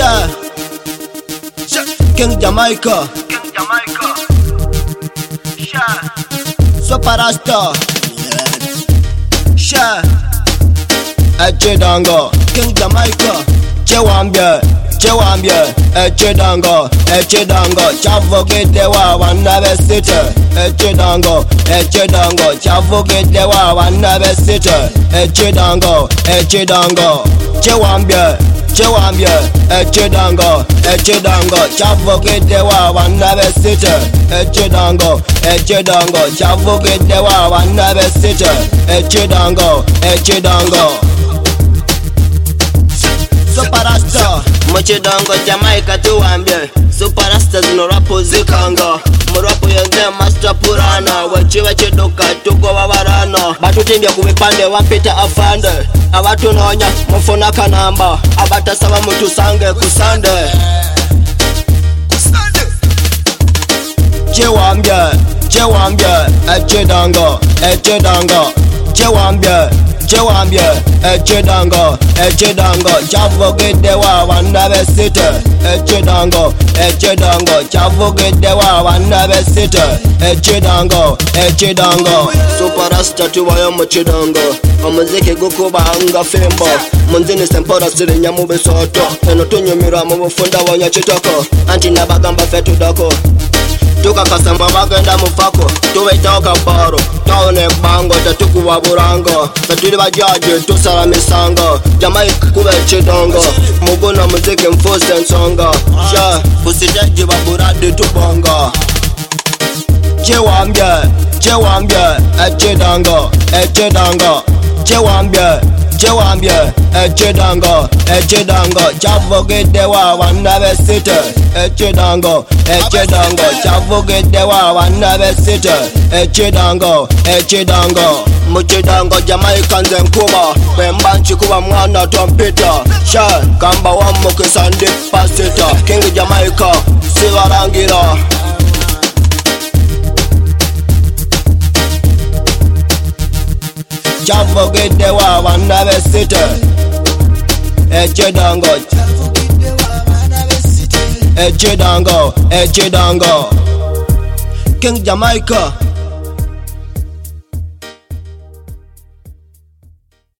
Sha King Jamaica. Sha Super Rasta. Sha Echidango King Jamaica. Chewambie Echidango Chavogedewa wanabe site. Echidango Chavogedewa wanabe site. Echidango Chewambie Echidango Chavogedewa wanabe site. Echidango Chavogedewa wanabe site. Echidango Super Rasta. Muchidango Jamaica tuwambie. Super Rasta zino rapo zikanga. Murapo yenge master purana. Wachiwe chiduka tuko wawarana. Batutimbia kumipande wampita afande. Abatunonya mufuna kanamba. Abatasaba mutu sange kusande. Chewambie Echidango Echidango Chavogedewa wanabe site. Echidango Chavogedewa wanabe site. Echidango Super Rasta tuwayo muchidango. Omuziki gukubanga fembo. Munzini sempora siri nyamu besoto. Eno tunyumira mu bufunda wonya chitoko. Anti nabagamba fetu doko. Tuka kasamba bagenda mufako. Tuwetoka baro Taone bango tatukuwa burango. Tatuli bajaje tusala misango. Jamaica kube chidongo. Muguna muziki mfuse nsonga. Sha fusideji baburadi tubonga. Chewambie Echidango Echidango Chavogedewa wanabe site. Echidango Chavogedewa wanabe site. Echidango Muchidango Jamaica nze nkuba. Bemba nchikuba mwana tompita. Sha kamba wa mukisandi pasita. King Jamaica siwarangira. Chavogedewa wanabe site. Echidango King Jamaica.